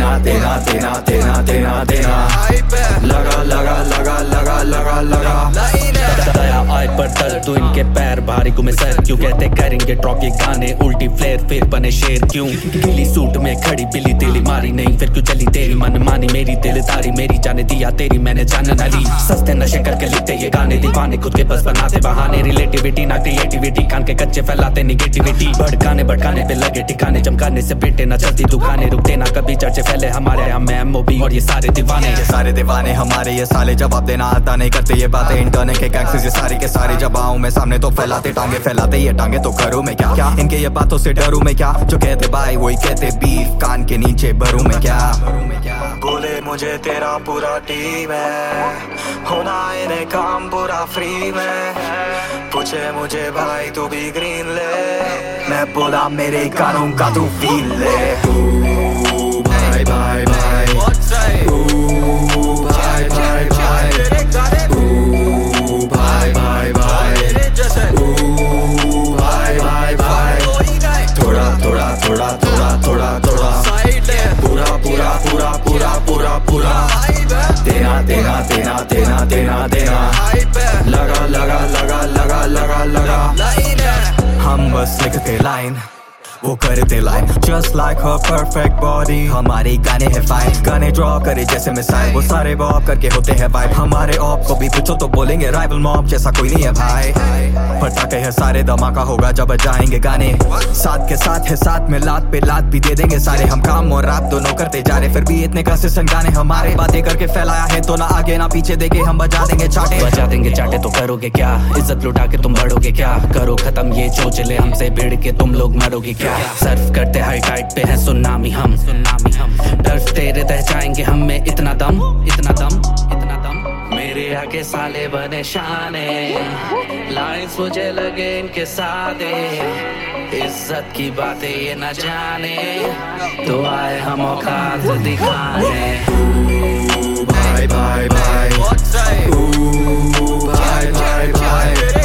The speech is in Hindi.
देना देना देना देना देना देना लगा लगा लगा लगा लगा लगा दया आए पर दर्द तो इनके पैर भारी घूमे सर क्यों कहते करेंगे ड्रॉप ये गाने उल्टी फ्लेयर फिर बने शेर क्यों गिली सूट में खड़ी बिल्ली तेली मारी नहीं फिर क्यों चली तेरी मन मानी मेरी दिलदारी मेरी जाने दिया तेरी मैंने जान न ली सस्ते नशे करके लिखते ये गाने दीवाने खुद के बस बनाते बहाने रिलेटिविटी ना क्रिएटिविटी कान के कच्चे फैलाते निगेटिविटी भड़काने भड़काने पे लगे ठिकाने चमकाने से बेटे ना चलती दुकानें रुकते ना कभी चर्चे फैले हमारे हम MOB और ये सारे दीवाने हमारे ये साले जवाब देना आता नहीं करते ये बातें इंटरनेट के गैंग्स ये सारी के सारी जब आऊं मैं सामने तो फैलाते टांगे फैलाते ये टांगे तो करूं मैं क्या इनके ये बातों से डरूं मैं क्या जो कहते भाई वही कहते बीफ कान के नीचे भरूं मैं क्या बोले मुझे तेरा पूरा टीम है होना इन्हें काम पूरा फ्री में पूछे मुझे भाई तू भी ग्रीन ले मैं बोला मेरे कानों का तू फील ले भाई भाई भाई भाई भाई भाई भाई भाई भाई भाई भाई थोड़ा थोड़ा थोड़ा थोड़ा थोड़ा थोड़ा पूरा पूरा पूरा पूरा पूरा पूरा देना देना देना देना देना देना लगा लगा लगा लगा लगा लगा हम बस लिखते लाइन वो करते लाइन जस्ट लाइक हर परफेक्ट बॉडी हमारे गाने है फाइन गाने ड्रॉ करे जैसे मिसाइल वो सारे बॉब करके होते हैं वाइब हमारे ऑप को भी पूछो तो बोलेंगे राइवल मॉब जैसा कोई नहीं है भाई पटाखे है सारे धमाका होगा जब जाएंगे गाने साथ के साथ है साथ में लात पे लात भी दे देंगे सारे हम काम और रात दोनों करते जा रहे फिर भी इतने कंसिस्टेंट गाने हमारे बातें करके फैलाया है तो ना आगे ना पीछे देखे हम बजा देंगे चाटे तो करोगे क्या इज्जत लुटा के तुम बढ़ोगे क्या करो खत्म ये चोचले हमसे भिड़ के तुम लोग मरोगे क्या सर्फ करते हाई टाइट पे है सुनामी हम डरते रह जाएंगे हम में इतना दम मेरे आगे साले बने शाने लाइंस मुझे लगे इनके सादे इज्जत की बातें ये न जाने तो आए हम औकात दिखाने भाई भाई भाई भाई भाई भाई